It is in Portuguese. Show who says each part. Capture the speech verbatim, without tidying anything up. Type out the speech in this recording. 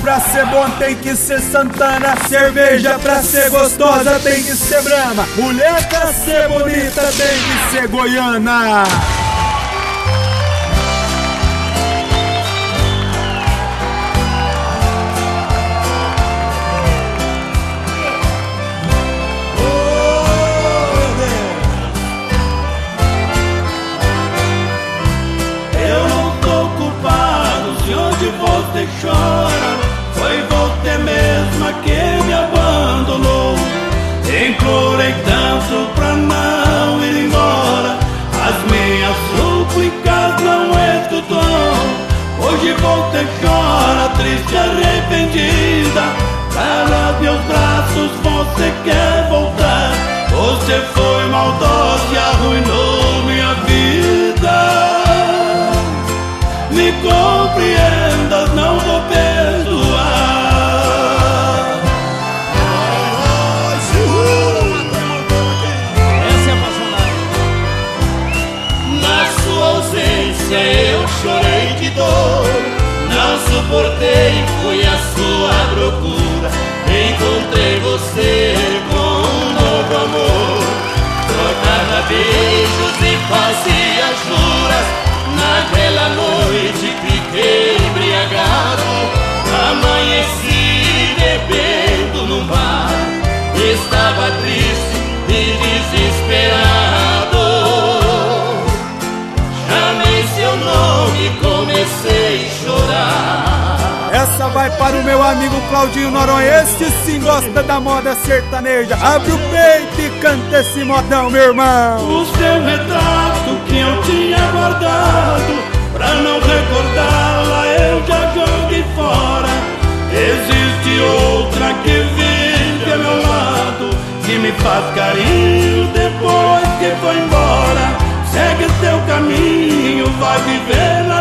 Speaker 1: pra ser bom tem que ser Santana. Cerveja pra ser gostosa tem que ser Brahma. Mulher pra ser bonita tem que ser goiana.
Speaker 2: Você chora, foi você mesma que me abandonou. Implorei tanto pra não ir embora, as minhas súplicas não escutou. Hoje você chora, triste, arrependida. Para meus braços você quer voltar. Você foi maldosa e arruinou minha vida. Me compreendas, não vou perdoar.
Speaker 3: Essa é apaixonada. Na sua ausência eu chorei de dor. Não suportei, fui à sua procura. Encontrei você com um novo amor. Trocava beijos e fazia juras. Naquela noite fiquei embriagado. Amanheci bebendo num bar. Estava triste e desesperado. Chamei seu nome e comecei a chorar.
Speaker 1: Essa vai para o meu amigo Claudinho Noronha. Esse sim gosta da moda sertaneja. Abre o peito e canta esse modão, meu irmão.
Speaker 2: O seu retrato que eu tinha guardado, pra não recordá-la eu já joguei fora. Existe outra que vive ao meu lado, que me faz carinho depois que foi embora. Segue seu caminho, vai viver na